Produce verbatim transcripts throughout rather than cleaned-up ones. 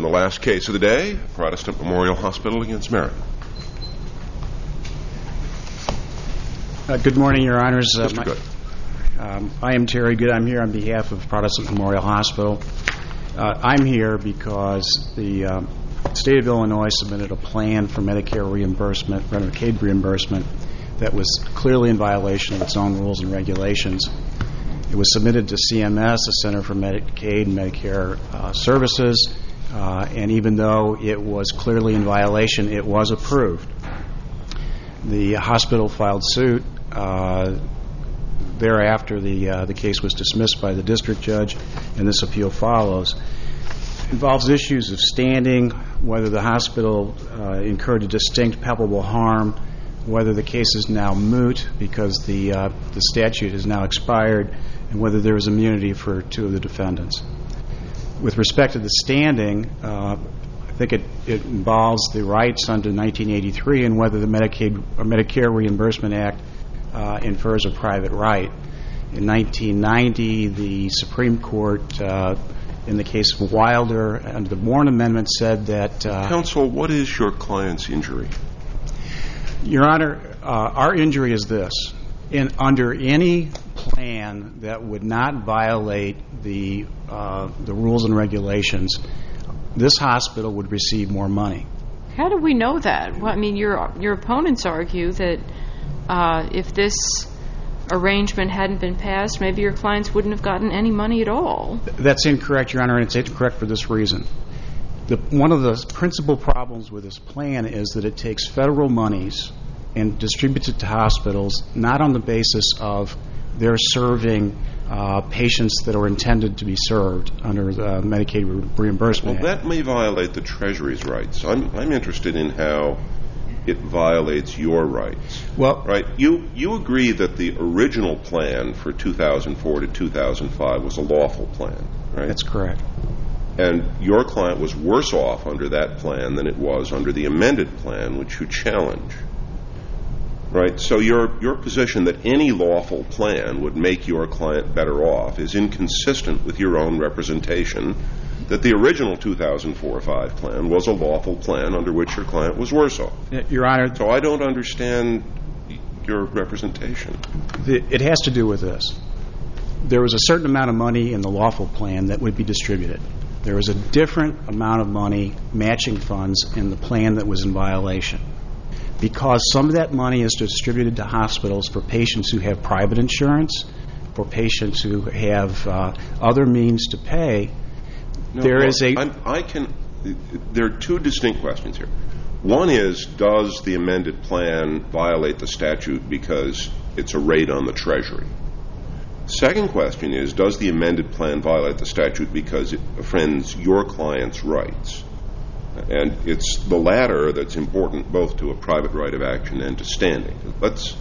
In the last case of the day, Protestant Memorial Hospital against Merritt. Uh, good morning, Your Honors. Uh, Mister my, Good. Um, I am Terry Good. I'm here on behalf of Protestant Memorial Hospital. Uh, I'm here because the um, state of Illinois submitted a plan for Medicare reimbursement, Medicaid reimbursement, that was clearly in violation of its own rules and regulations. It was submitted to C M S, the Center for Medicaid and Medicare uh, Services, uh, and even though it was clearly in violation, it was approved. The hospital filed suit. Uh, thereafter, the uh, the case was dismissed by the district judge, and this appeal follows. It involves issues of standing, whether the hospital uh, incurred a distinct palpable harm, whether the case is now moot because the uh, the statute has now expired, and whether there is immunity for two of the defendants. With respect to the standing, uh, I think it, it involves the rights under nineteen eighty-three and whether the Medicaid or Medicare Reimbursement Act uh, infers a private right. In nineteen ninety, the Supreme Court, uh, in the case of Wilder, under the Warren Amendment, said that... Uh, Counsel, what is your client's injury? Your Honor, uh, our injury is this. In, under any plan that would not violate the uh, the rules and regulations, this hospital would receive more money. How do we know that? Well, I mean, your your opponents argue that uh, if this arrangement hadn't been passed, maybe your clients wouldn't have gotten any money at all. That's incorrect, Your Honor, and it's incorrect for this reason. The, one of the principal problems with this plan is that it takes federal monies and distributes it to hospitals not on the basis of they're serving uh, patients that are intended to be served under the Medicaid re- reimbursement. Well, that may violate the Treasury's rights. I'm, I'm interested in how it violates your rights. Well, right. You you agree that the original plan for two thousand four to two thousand five was a lawful plan, right? That's correct. And your client was worse off under that plan than it was under the amended plan, which you challenge. Right? So your your position that any lawful plan would make your client better off is inconsistent with your own representation that the original two thousand four five plan was a lawful plan under which your client was worse off. Your Honor. So I don't understand your representation. The, it has to do with this. There was a certain amount of money in the lawful plan that would be distributed. There was a different amount of money, matching funds, in the plan that was in violation. Because some of that money is distributed to hospitals for patients who have private insurance, for patients who have uh, other means to pay, no, there well, is a... I'm, I can. There are two distinct questions here. One is, does the amended plan violate the statute because it's a raid on the Treasury? Second question is, does the amended plan violate the statute because it offends your client's rights? And it's the latter that's important both to a private right of action and to standing. Let's,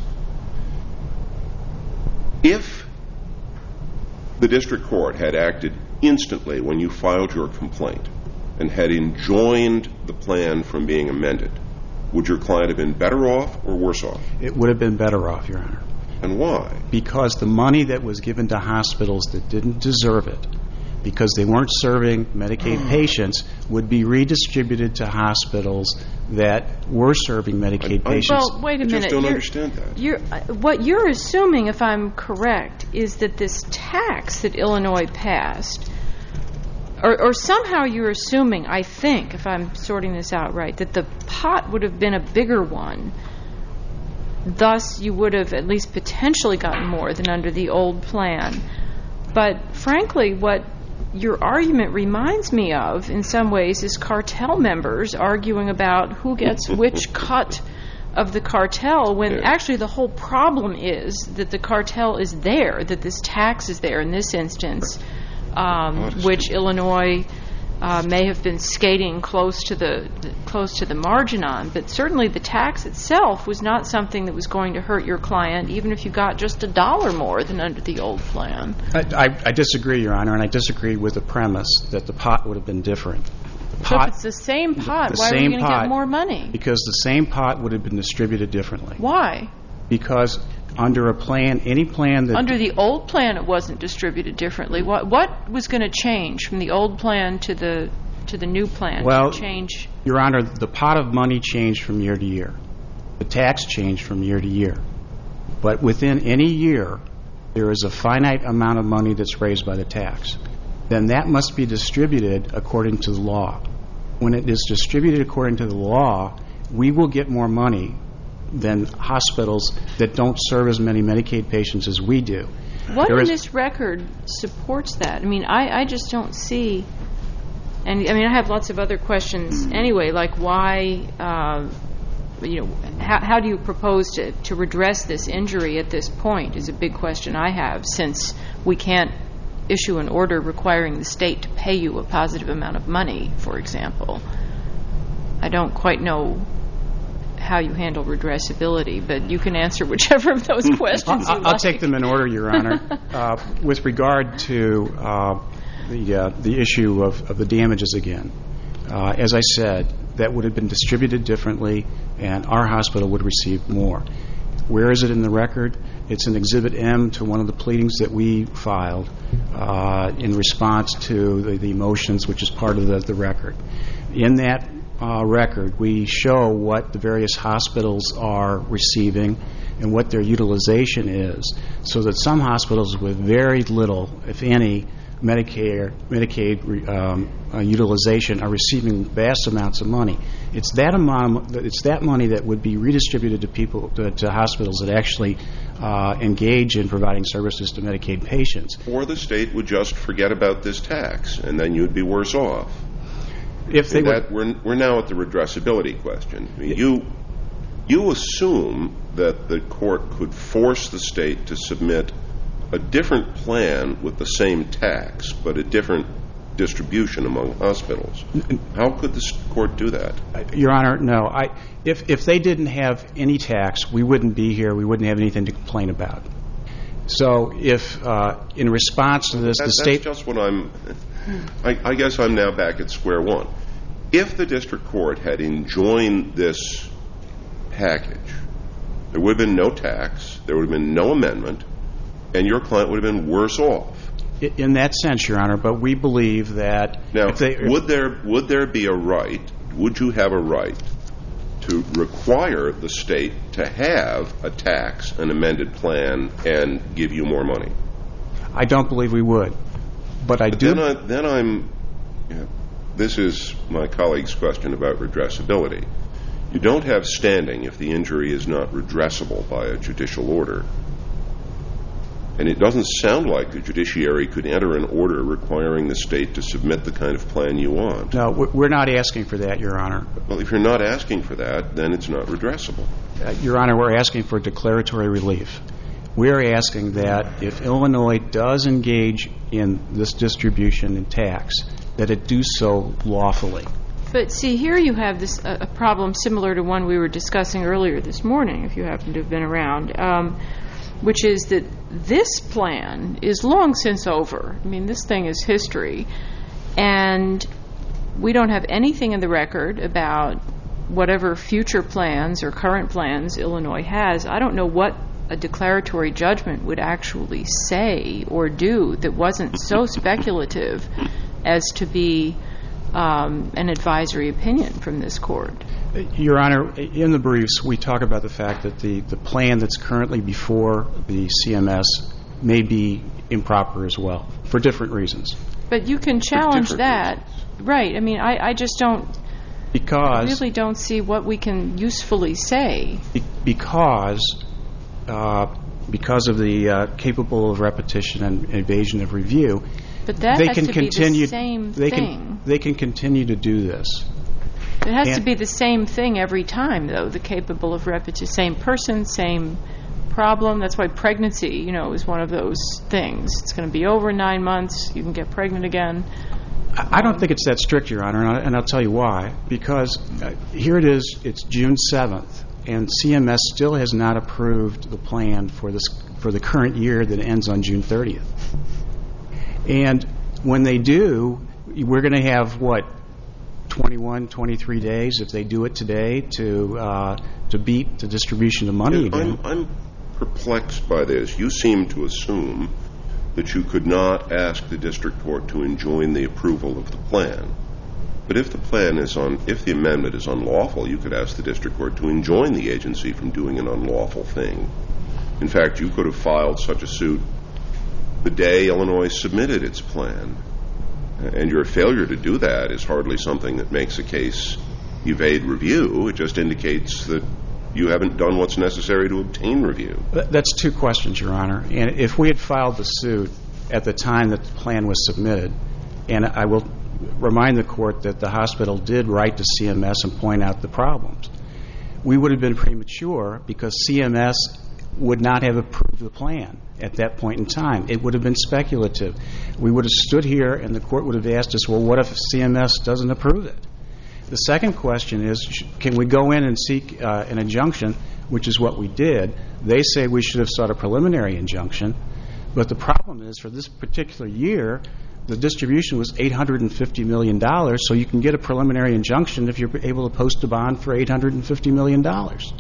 if the district court had acted instantly when you filed your complaint and had enjoined the plan from being amended, would your client have been better off or worse off? It would have been better off, Your Honor. And why? Because the money that was given to hospitals that didn't deserve it, because they weren't serving Medicaid patients, would be redistributed to hospitals that were serving Medicaid I, I, patients. Well, wait a I minute. just don't you're, understand that. You're, uh, what you're assuming, if I'm correct, is that this tax that Illinois passed, or, or somehow you're assuming, I think, if I'm sorting this out right, that the pot would have been a bigger one. Thus, you would have at least potentially gotten more than under the old plan. But frankly, what your argument reminds me of, in some ways, is cartel members arguing about who gets which cut of the cartel, when yeah. actually the whole problem is that the cartel is there, that this tax is there in this instance, um, which Illinois uh, may have been skating close to the, the close to the margin on. But certainly the tax itself was not something that was going to hurt your client, even if you got just a dollar more than under the old plan. I, I, I disagree, Your Honor, and I disagree with the premise that the pot would have been different. The pot, so if it's the same pot, the, the why are you going to pot, get more money? Because the same pot would have been distributed differently. Why? Because under a plan, any plan that... Under the old plan, it wasn't distributed differently. What what was going to change from the old plan to the to the new plan Well, to change? Your Honor, the pot of money changed from year to year. The tax changed from year to year. But within any year, there is a finite amount of money that's raised by the tax. Then that must be distributed according to the law. When it is distributed according to the law, we will get more money than hospitals that don't serve as many Medicaid patients as we do. What There in is- this record supports that? I mean, I, I just don't see, and I mean, I have lots of other questions anyway, like why, uh, you know, how, how do you propose to, to redress this injury at this point is a big question I have, since we can't issue an order requiring the state to pay you a positive amount of money, for example. I don't quite know how you handle redressability, but you can answer whichever of those questions I'll, you I'll like. take them in order, Your Honor. uh, with regard to uh, the uh, the issue of, of the damages again, uh, as I said, that would have been distributed differently, and our hospital would receive more. Where is it in the record? It's in Exhibit M to one of the pleadings that we filed uh, in response to the, the motions, which is part of the, the record. In that uh, record, we show what the various hospitals are receiving and what their utilization is, so that some hospitals with very little, if any, Medicare, Medicaid um, uh, utilization are receiving vast amounts of money. It's that amount. It's that money that would be redistributed to people, to, to hospitals that actually uh, engage in providing services to Medicaid patients. Or the state would just forget about this tax, and then you'd be worse off. If they that, were, we're, we're now at the redressability question. I mean, you you assume that the court could force the state to submit a different plan with the same tax, but a different distribution among hospitals. How could the court do that? Your Honor, no. I, if if they didn't have any tax, we wouldn't be here. We wouldn't have anything to complain about. So, if uh, in response to this, that, the state that's just what I'm. I, I guess I'm now back at square one. If the district court had enjoined this package, there would have been no tax, there would have been no amendment, and your client would have been worse off. In that sense, Your Honor, but we believe that now, if they, would there would there be a right? Would you have a right to require the state to have a tax, an amended plan, and give you more money? I don't believe we would, but I but do. Then, I, then I'm. You know, this is my colleague's question about redressability. You don't have standing if the injury is not redressable by a judicial order. And it doesn't sound like the judiciary could enter an order requiring the state to submit the kind of plan you want. No, we're not asking for that, Your Honor. Well, if you're not asking for that, then it's not redressable. Uh, Your Honor, we're asking for declaratory relief. We're asking that if Illinois does engage in this distribution and tax, that it do so lawfully. But see, here you have this uh, a problem similar to one we were discussing earlier this morning, if you happen to have been around, um, which is that this plan is long since over. I mean, this thing is history. And we don't have anything in the record about whatever future plans or current plans Illinois has. I don't know what a declaratory judgment would actually say or do that wasn't so speculative as to be um, an advisory opinion from this court. Your Honor, in the briefs, we talk about the fact that the, the plan that's currently before the C M S may be improper as well, for different reasons. But you can challenge that. Reasons. Right. I mean, I, I just don't, Because, I really don't see what we can usefully say. Be, because, uh, because of the uh, capable of repetition and evasion of review, But that they has can to continue, be the same they thing. Can, they can continue to do this. It has And- to be the same thing every time, though, the capable of repetition. Same person, same problem. That's why pregnancy, you know, is one of those things. It's going to be over in nine months. You can get pregnant again. I don't think it's that strict, Your Honor, and, I, and I'll tell you why. Because uh, here it is, it's June seventh, and C M S still has not approved the plan for this for the current year that ends on June thirtieth. And when they do, we're going to have, what, twenty-one, twenty-three days, if they do it today, to uh, to beat the distribution of money again. I'm, I'm perplexed by this. You seem to assume that you could not ask the district court to enjoin the approval of the plan. But if the plan is on, if the amendment is unlawful, you could ask the district court to enjoin the agency from doing an unlawful thing. In fact, you could have filed such a suit the day Illinois submitted its plan. And your failure to do that is hardly something that makes a case evade review. It just indicates that you haven't done what's necessary to obtain review. That's two questions, Your Honor. And if we had filed the suit at the time that the plan was submitted, and I will remind the court that the hospital did write to C M S and point out the problems, we would have been premature because C M S would not have approved the plan at that point in time. It would have been speculative. We would have stood here and the court would have asked us, well, what if C M S doesn't approve it? The second question is, can we go in and seek uh, an injunction, which is what we did. They say we should have sought a preliminary injunction, but the problem is for this particular year, the distribution was eight hundred fifty million dollars, so you can get a preliminary injunction if you're able to post a bond for eight hundred fifty million dollars.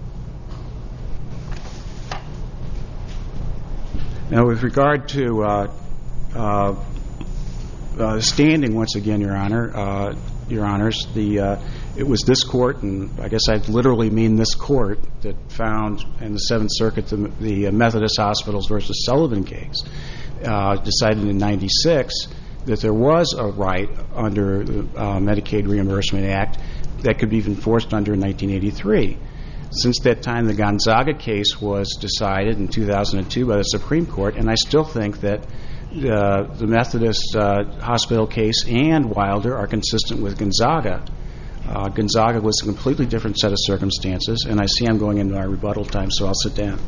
Now, with regard to uh, uh, uh, standing, once again, Your Honor, uh, Your Honors, the uh, it was this court, and I guess I literally mean this court, that found in the Seventh Circuit the, the Methodist Hospitals versus Sullivan case, uh, decided in ninety-six that there was a right under the uh, Medicaid Reimbursement Act that could be enforced under nineteen eighty-three. Since that time, the Gonzaga case was decided in two thousand two by the Supreme Court, and I still think that uh, the Methodist uh, hospital case and Wilder are consistent with Gonzaga. Uh, Gonzaga was a completely different set of circumstances, and I see I'm going into our rebuttal time, so I'll sit down.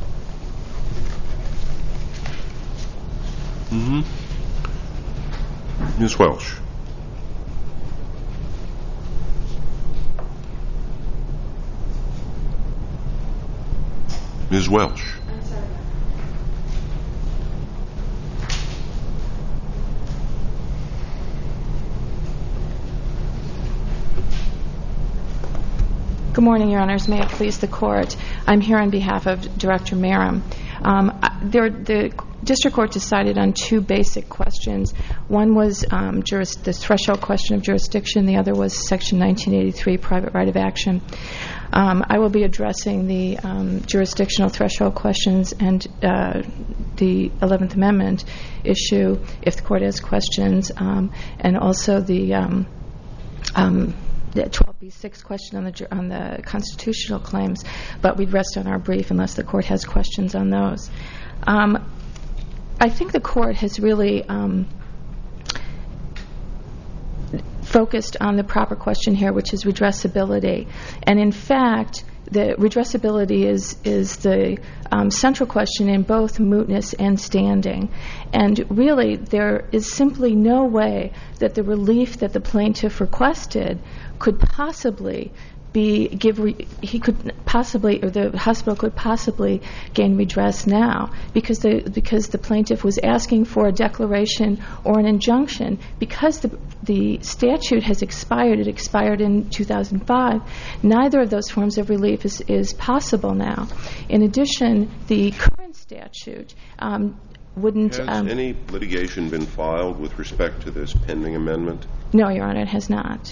Mm-hmm. Miz Welsh. Miz Welsh. I'm sorry. Good morning, Your Honors. May it please the Court. I'm here on behalf of Director Merrim. Um, there, the district court decided on two basic questions. One was um, juris, the threshold question of jurisdiction. The other was Section nineteen eighty-three, private right of action. Um, I will be addressing the um, jurisdictional threshold questions and uh, the eleventh Amendment issue, if the Court has questions, um, and also the um, um, the twelve B six question on the on the constitutional claims, but we'd rest on our brief unless the Court has questions on those. Um, I think the Court has really um, focused on the proper question here, which is redressability. And in fact, the redressability is is the um, central question in both mootness and standing. And really, there is simply no way that the relief that the plaintiff requested could possibly be give re- he could possibly or the hospital could possibly gain redress now because the because the plaintiff was asking for a declaration or an injunction because the the statute has expired. It expired in two thousand five. Neither of those forms of relief is, is possible now. In addition, the current statute um, wouldn't. Has um, any litigation been filed with respect to this pending amendment? No, Your Honor, it has not.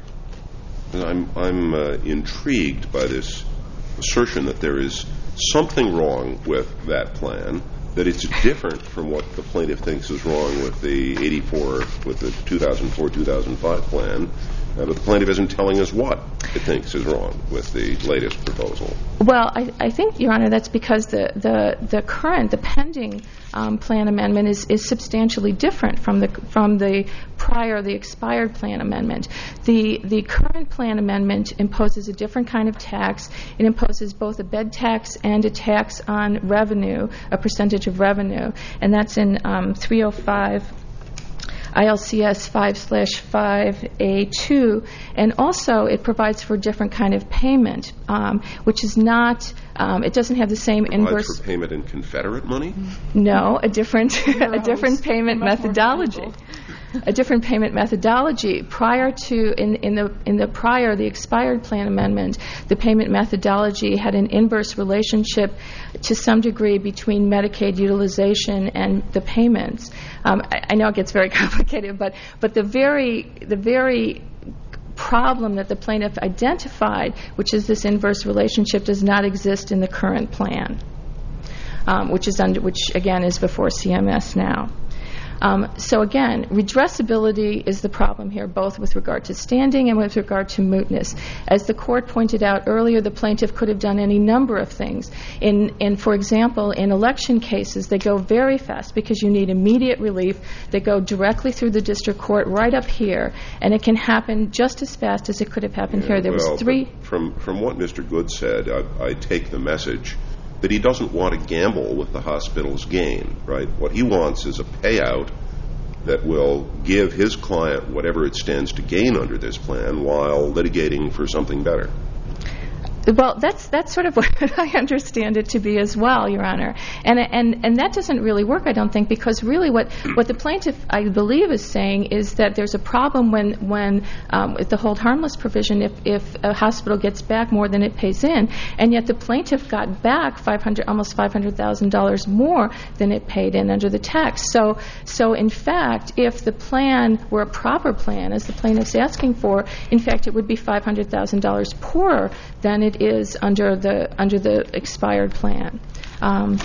I'm, I'm uh, intrigued by this assertion that there is something wrong with that plan, that it's different from what the plaintiff thinks is wrong with the eighty-four, with the two thousand four two thousand five plan, uh, but the plaintiff isn't telling us what it thinks is wrong with the latest proposal. Well, I, I think, Your Honor, that's because the, the, the current, the pending um, plan amendment is, is substantially different from the from the prior, the expired plan amendment. The the current plan amendment imposes a different kind of tax. It imposes both a bed tax and a tax on revenue, a percentage of revenue, and that's in um, three oh five I L C S five slash five A two, and also it provides for a different kind of payment, um, which is not, um, it doesn't have the same Provides inverse. for payment in Confederate money? No, a different, a different payment methodology. A different payment methodology. Prior to, in, in the in the prior, the expired plan amendment, the payment methodology had an inverse relationship to some degree between Medicaid utilization and the payments. Um, I, I know it gets very complicated, but but the very the very problem that the plaintiff identified, which is this inverse relationship, does not exist in the current plan, um, which is under, which again is before C M S now. Um, so again, redressability is the problem here, both with regard to standing and with regard to mootness. As the court pointed out earlier, the plaintiff could have done any number of things. In, in, for example, in election cases, they go very fast because you need immediate relief. They go directly through the district court right up here, and it can happen just as fast as it could have happened yeah, here. There well, was three. From from what Mister Good said, I, I take the message that he doesn't want to gamble with the hospital's gain, right? What he wants is a payout that will give his client whatever it stands to gain under this plan while litigating for something better. Well, that's that's sort of what I understand it to be as well, Your Honor. And and and that doesn't really work, I don't think, because really what, what the plaintiff, I believe, is saying is that there's a problem when when um, with the hold harmless provision if, if a hospital gets back more than it pays in, and yet the plaintiff got back five hundred almost five hundred thousand dollars more than it paid in under the tax. So so in fact, if the plan were a proper plan, as the plaintiff's asking for, in fact, it would be five hundred thousand dollars poorer than it is under the under the expired plan. Um,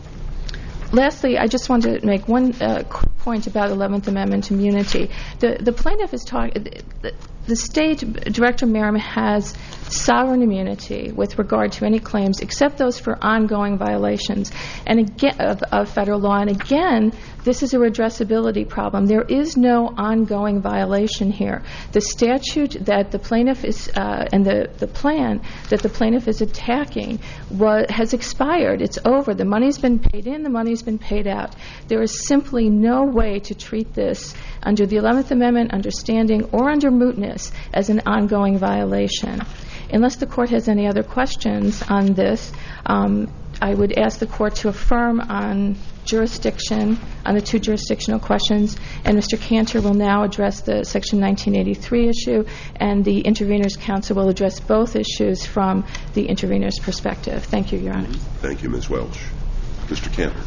lastly, I just wanted to make one uh, quick point about eleventh Amendment immunity. The the plaintiff is talking. The, the state, Director Merrim, has sovereign immunity with regard to any claims except those for ongoing violations and again of, of federal law. And again, this is a redressability problem. There is no ongoing violation here. The statute that the plaintiff is uh, and the, the plan that the plaintiff is attacking was, has expired. It's over. The money's been paid in. The money's been paid out. There is simply no way to treat this under the eleventh Amendment, under standing, or under mootness as an ongoing violation. Unless the court has any other questions on this, um, I would ask the court to affirm on jurisdiction, on the two jurisdictional questions, and Mister Cantor will now address the Section nineteen eighty-three issue, and the Intervenors Council will address both issues from the intervenor's perspective. Thank you, Your Honor. Thank you, Miz Welch. Mister Cantor.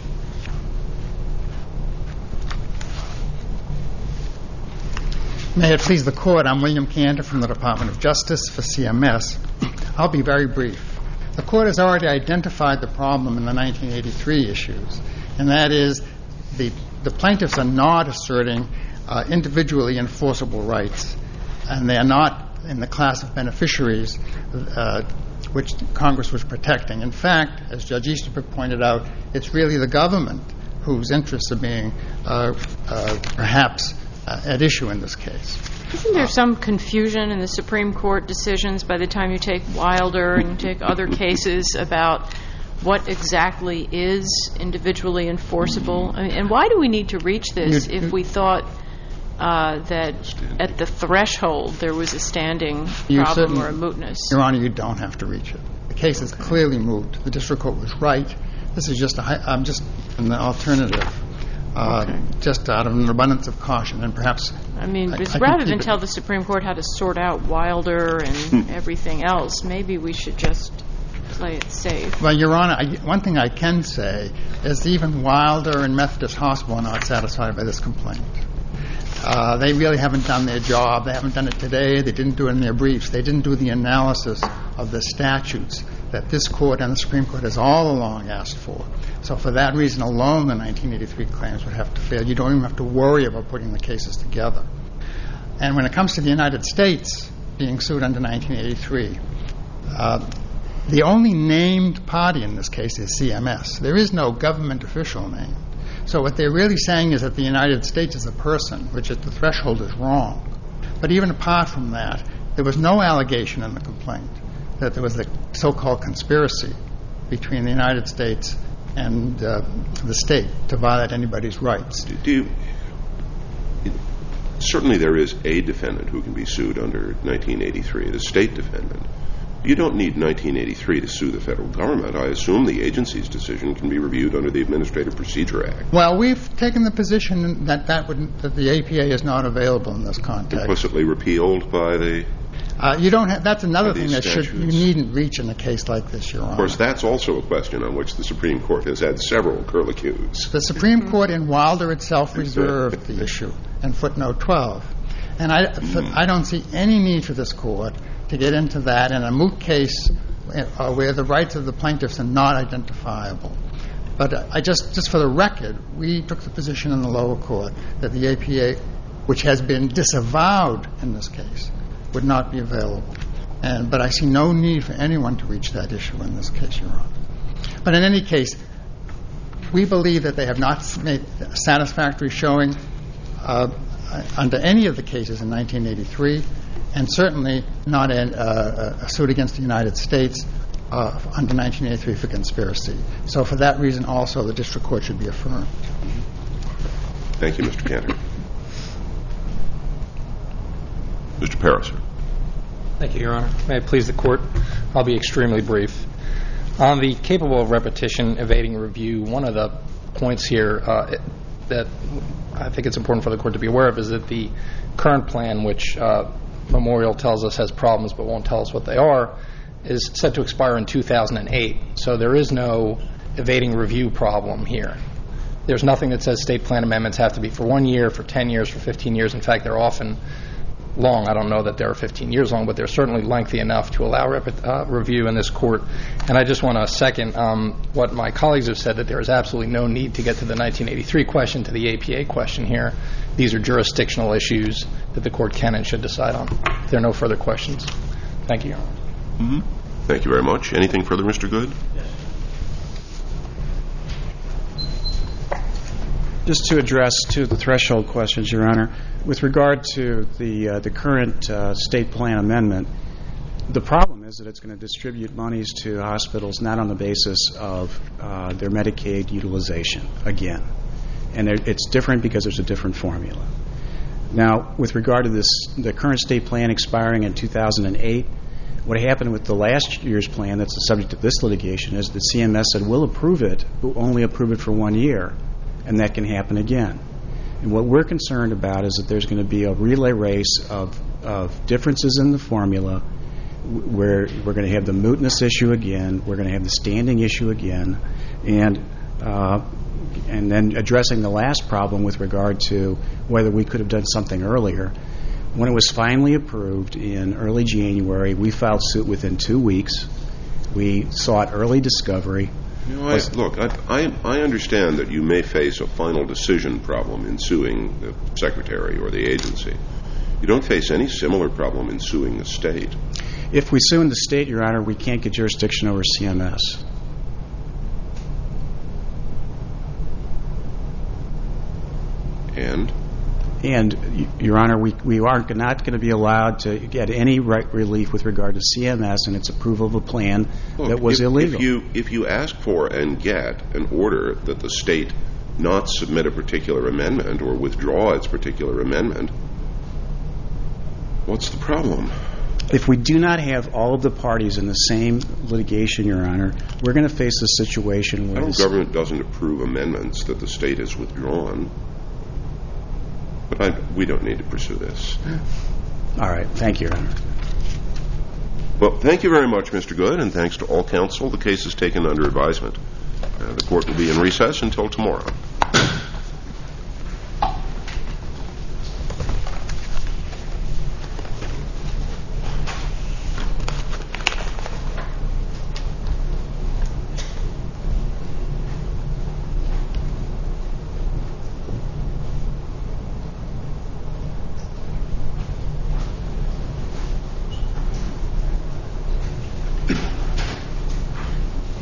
May it please the Court, I'm William Cantor from the Department of Justice for C M S. I'll be very brief. The Court has already identified the problem in the nineteen eighty-three issues, and that is the, the plaintiffs are not asserting uh, individually enforceable rights, and they are not in the class of beneficiaries uh, which Congress was protecting. In fact, as Judge Easterbrook pointed out, it's really the government whose interests are being uh, uh, perhaps Uh, at issue in this case. Isn't there some confusion in the Supreme Court decisions by the time you take Wilder and you take other cases about what exactly is individually enforceable? I mean, and why do we need to reach this if we thought uh, that at the threshold there was a standing problem or a mootness? Your Honor, you don't have to reach it. The case is clearly moot. The district court was right. This is just a, I'm just an alternative. Uh, okay. Just out of an abundance of caution, and perhaps I mean, I, I rather than tell the Supreme Court how to sort out Wilder and everything else, maybe we should just play it safe. Well, Your Honor, I, one thing I can say is even Wilder and Methodist Hospital are not satisfied by this complaint. Uh, they really haven't done their job. They haven't done it today. They didn't do it in their briefs. They didn't do the analysis of the statutes that this Court and the Supreme Court has all along asked for. So for that reason alone, the nineteen eighty-three claims would have to fail. You don't even have to worry about putting the cases together. And when it comes to the United States being sued under nineteen eighty-three, uh, the only named party in this case is C M S. There is no government official name. So what they're really saying is that the United States is a person, which at the threshold is wrong. But even apart from that, there was no allegation in the complaint that there was a so-called conspiracy between the United States and uh, the state to violate anybody's rights. Do you, certainly there is a defendant who can be sued under nineteen eighty-three, the state defendant. You don't need nineteen eighty-three to sue the federal government. I assume the agency's decision can be reviewed under the Administrative Procedure Act. Well, we've taken the position that that, would, that the A P A is not available in this context. Implicitly repealed by the... Uh, you don't have, that's another thing that statutes. should, you needn't reach in a case like this, Your Honor. Of course, that's also a question on which the Supreme Court has had several curlicues. The Supreme Court in Wilder itself reserved the issue in footnote twelve. And I, for, I don't see any need for this court to get into that in a moot case uh, where the rights of the plaintiffs are not identifiable. But uh, I just, just for the record, we took the position in the lower court that the A P A, which has been disavowed in this case, would not be available. And, but I see no need for anyone to reach that issue in this case, Your Honor. But in any case, we believe that they have not made a satisfactory showing uh, under any of the cases in nineteen eighty-three, and certainly not in, uh, a suit against the United States uh, under nineteen eighty-three for conspiracy. So for that reason also, the district court should be affirmed. Thank you, Mister Cantor. Mister Pariser. Thank you, Your Honor. May it please the Court, I'll be extremely brief. On the capable of repetition evading review, one of the points here uh, that I think it's important for the Court to be aware of is that the current plan, which uh, Memorial tells us has problems but won't tell us what they are, is set to expire in two thousand eight. So there is no evading review problem here. There's nothing that says state plan amendments have to be for one year, for ten years, for fifteen years. In fact, they're often long. I don't know that they're fifteen years long, but they're certainly lengthy enough to allow rep- uh, review in this court. And I just want to second um, what my colleagues have said, that there is absolutely no need to get to the nineteen eighty-three question, to the A P A question here. These are jurisdictional issues that the court can and should decide on. If there are no further questions. Thank you, Your Honor. Mm-hmm. Thank you very much. Anything further, Mister Good? Yes. Just to address two of the threshold questions, Your Honor, with regard to the uh, the current uh, state plan amendment, the problem is that it's going to distribute monies to hospitals not on the basis of uh, their Medicaid utilization, again. And it's different because there's a different formula. Now, with regard to this, the current state plan expiring in two thousand eight, what happened with the last year's plan that's the subject of this litigation is that C M S said, we'll approve it, but only approve it for one year. And that can happen again. And what we're concerned about is that there's going to be a relay race of, of differences in the formula where we're going to have the mootness issue again, we're going to have the standing issue again, and uh, and then addressing the last problem with regard to whether we could have done something earlier. When it was finally approved in early January, we filed suit within two weeks. We sought early discovery. You know, I, look, I, I, I understand that you may face a final decision problem in suing the secretary or the agency. You don't face any similar problem in suing the state. If we sue in the state, Your Honor, we can't get jurisdiction over C M S. And? And, Your Honor, we, we are not going to be allowed to get any right relief with regard to C M S and its approval of a plan Look, that was if, illegal. If you, if you ask for and get an order that the state not submit a particular amendment or withdraw its particular amendment, what's the problem? If we do not have all of the parties in the same litigation, Your Honor, we're going to face a situation where the government doesn't approve amendments that the state has withdrawn. But I, we don't need to pursue this. All right. Thank you, Your Honor. Well, thank you very much, Mister Good, and thanks to all counsel. The case is taken under advisement. Uh, the court will be in recess until tomorrow.